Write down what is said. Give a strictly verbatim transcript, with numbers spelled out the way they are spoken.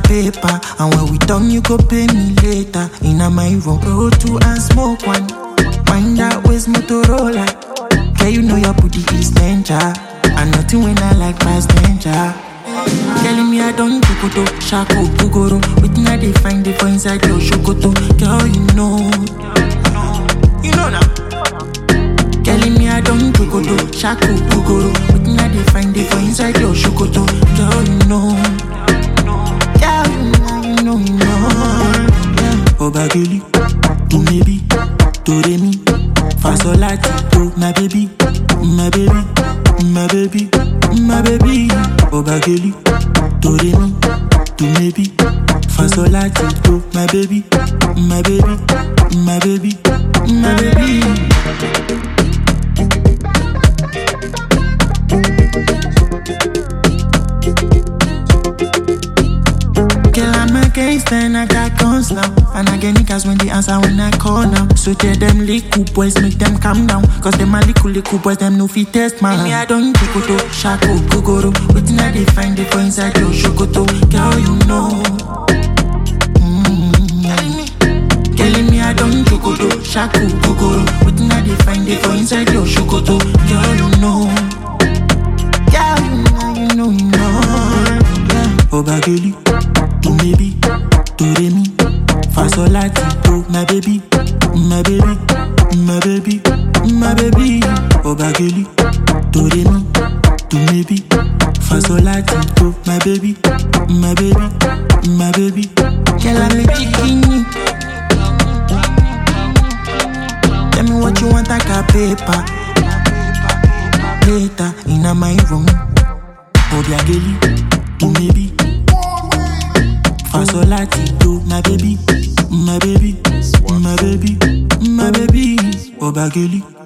paper. And when we done, you go pay me later. In a my room, roll two and smoke one. Wind that waist Motorola. Girl, you know your booty is danger. And nothing when I like past danger. Telling me I don't do Shako, Gugoro. Waiting I they find it for inside your shokoto. Girl, you know. You know now. Telling me I don't do Shako, Gugoro. Waiting I they find it for inside your shokoto. Girl, you know. Girl, you know, you know, you know. Obageli, to maybe, to Remy, Fasolati, to my baby, my baby, my baby, my baby. Obageli, to Remy, to maybe, Fasolati, to my baby, my baby, my baby, my baby. Girl, I'm a gangster and I got guns now. And I get niggas when they answer when I call now. So tell them little boys, make them calm down. Cause them a little little boys, them no fit test man. Me I don't do to Shako, Gugoro. Waiting I they find it for inside your shokoto. Girl, you know. Mm-hmm. Telling me I don't do to Shako, Gugoro. Waiting I they find it for inside your shokoto. Girl, you know. Girl, you know, you know, you know. Yeah. Obageli, to maybe, to Remy, Fasolati, to my baby, my baby, my baby, my baby. Obageli, to Remy, to maybe, Fasolati, to my baby, my baby, my baby. Girl, I'm a chicken. Tell me what you want, I got paper. Later, in a my room. Obageli, to maybe. Fasolati, to my baby, my baby, my baby, my baby. Obageli.